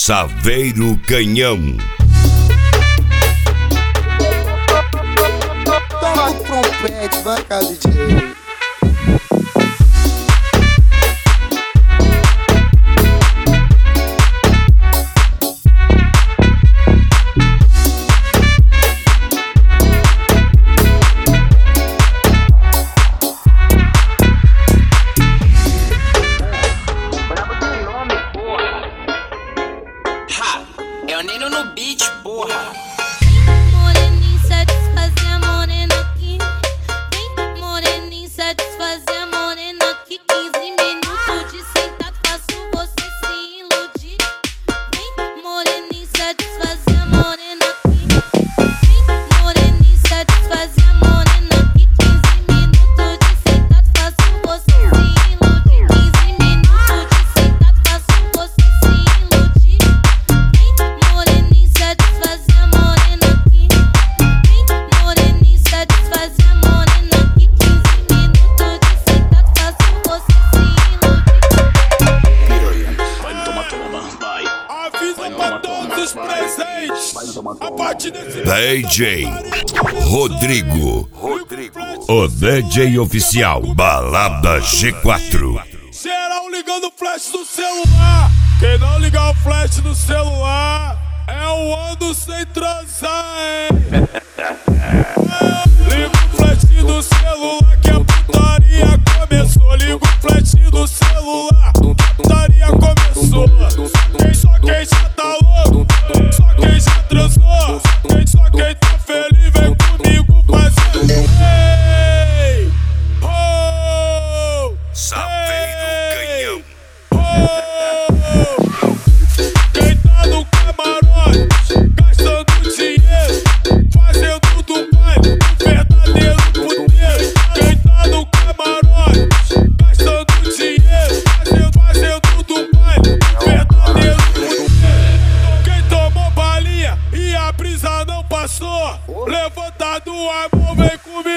Saveiro Canhão. Toma o trompete, vai cá, DJ. É o Neno no beat, porra. Moreninho satisfazer a morena aqui. Vem, moreninho satisfazer a morena aqui. 15 minutos de sentado faço você se iludir. Vem, moreninho satisfazer a morena aqui. Vem, moreninho satisfazer a morena aqui. 15 minutos de sentado faço você se iludir. 15 minutos de sentado faço você se iludir. Moreninho satisfazer a morena aqui. Vem, moreninho satisfazer a morena aqui. 15 minutos de sentado faço você se iludir. Piranha, vai tomar toma, vai. Avisa pra todos os presentes. A partir desse DJ Rodrigo. O DJ oficial Balada G4. geral ligando o flash do celular. Quem não ligar o flash do celular é o ano sem transar, hein? Liga o flash do celular que a putaria começou. Liga o flash do celular, a putaria começou. Quem já tá louco, só quem já transou. Só quem tá feliz vem comigo fazer. Ei, oh, Saveiro Canhão. quem tá no camarote, gastando dinheiro, fazendo do baile um verdadeiro puteiro. Quem tá no camarote, gastando dinheiro, fazendo do baile um verdadeiro puteiro. Quem tomou balinha e a brisa não passou, levanta a mão, vem comigo.